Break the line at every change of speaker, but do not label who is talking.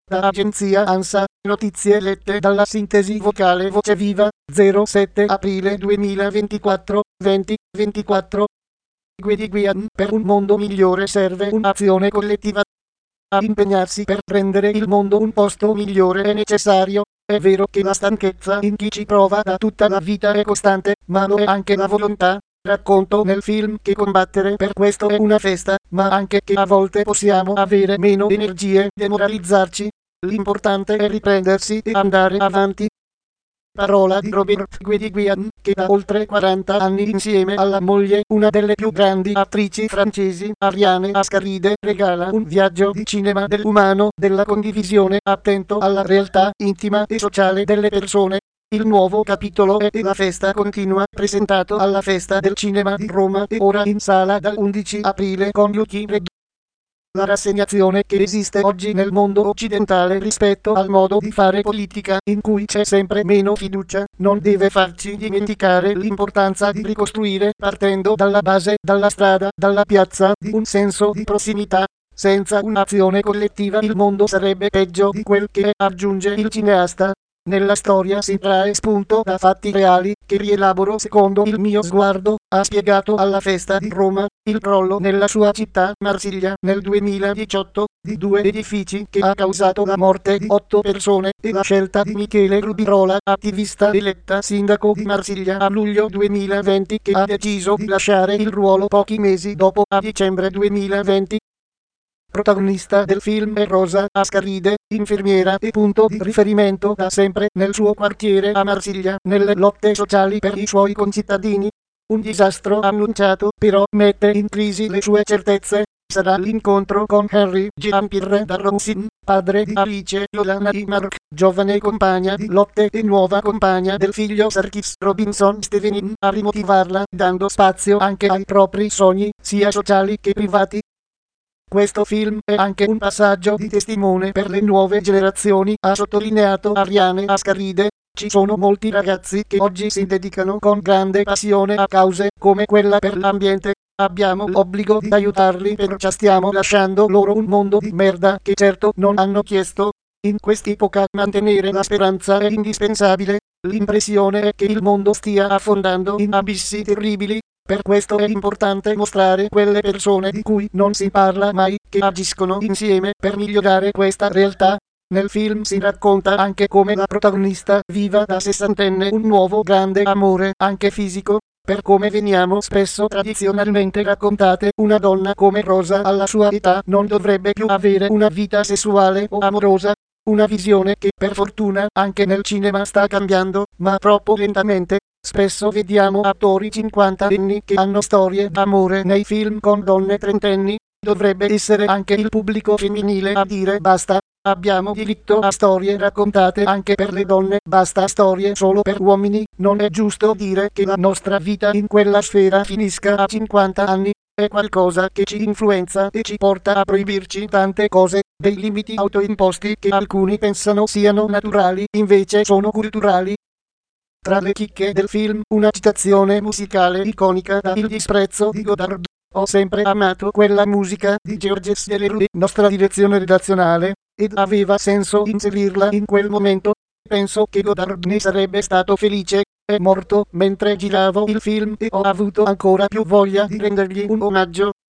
Da agenzia ANSA, notizie lette dalla sintesi vocale Voce Viva, 07 aprile 2024, 20:24. Guidi per un mondo migliore serve un'azione collettiva. A impegnarsi per rendere il mondo un posto migliore è necessario. È vero che la stanchezza in chi ci prova da tutta la vita è costante, ma lo è anche la volontà. Racconto nel film che combattere per questo è una festa, ma anche che a volte possiamo avere meno energie, demoralizzarci. L'importante è riprendersi e andare avanti. Parola di Robert Guédiguian, che da oltre 40 anni insieme alla moglie, una delle più grandi attrici francesi, Ariane Ascaride, regala un viaggio di cinema dell'umano, della condivisione, attento alla realtà intima e sociale delle persone. Il nuovo capitolo è La festa continua, presentato alla Festa del Cinema di Roma e ora in sala dal 11 aprile con Lucky Red. La rassegnazione che esiste oggi nel mondo occidentale rispetto al modo di fare politica, in cui c'è sempre meno fiducia, non deve farci dimenticare l'importanza di ricostruire, partendo dalla base, dalla strada, dalla piazza, di un senso di prossimità. Senza un'azione collettiva il mondo sarebbe peggio di quel che è, aggiunge il cineasta. Nella storia si trae spunto da fatti reali, che rielaboro secondo il mio sguardo, ha spiegato alla Festa di Roma. Il crollo nella sua città, Marsiglia, nel 2018, di 2 edifici che ha causato la morte di 8 persone, e la scelta di Michele Rubirola, attivista eletta sindaco di Marsiglia a luglio 2020, che ha deciso di lasciare il ruolo pochi mesi dopo, a dicembre 2020. Protagonista del film è Rosa Ascaride, infermiera e punto di riferimento da sempre nel suo quartiere a Marsiglia, nelle lotte sociali per i suoi concittadini. Un disastro annunciato però mette in crisi le sue certezze. Sarà l'incontro con Henry Jean-Pierre Darroussin, padre di Alice Lolana di Mark, giovane compagna di lotte e nuova compagna del figlio Sarkis Robinson Stevenin, a rimotivarla, dando spazio anche ai propri sogni, sia sociali che privati. Questo film è anche un passaggio di testimone per le nuove generazioni, ha sottolineato Ariane Ascaride. Ci sono molti ragazzi che oggi si dedicano con grande passione a cause come quella per l'ambiente. Abbiamo l'obbligo di aiutarli, perciò stiamo lasciando loro un mondo di merda che certo non hanno chiesto. In quest'epoca mantenere la speranza è indispensabile. L'impressione è che il mondo stia affondando in abissi terribili. Per questo è importante mostrare quelle persone di cui non si parla mai, che agiscono insieme per migliorare questa realtà. Nel film si racconta anche come la protagonista viva da sessantenne un nuovo grande amore, anche fisico. Per come veniamo spesso tradizionalmente raccontate, una donna come Rosa alla sua età non dovrebbe più avere una vita sessuale o amorosa. Una visione che per fortuna anche nel cinema sta cambiando, ma troppo lentamente. Spesso vediamo attori 50enni che hanno storie d'amore nei film con donne trentenni. Dovrebbe essere anche il pubblico femminile a dire basta. Abbiamo diritto a storie raccontate anche per le donne, basta storie solo per uomini. Non è giusto dire che la nostra vita in quella sfera finisca a 50 anni. È qualcosa che ci influenza e ci porta a proibirci tante cose, dei limiti autoimposti che alcuni pensano siano naturali, invece sono culturali. Tra le chicche del film, una citazione musicale iconica da Il disprezzo di Godard. Ho sempre amato quella musica di Georges Delerue, nostra direzione redazionale, ed aveva senso inserirla in quel momento. Penso che Godard ne sarebbe stato felice. È morto mentre giravo il film e ho avuto ancora più voglia di rendergli un omaggio.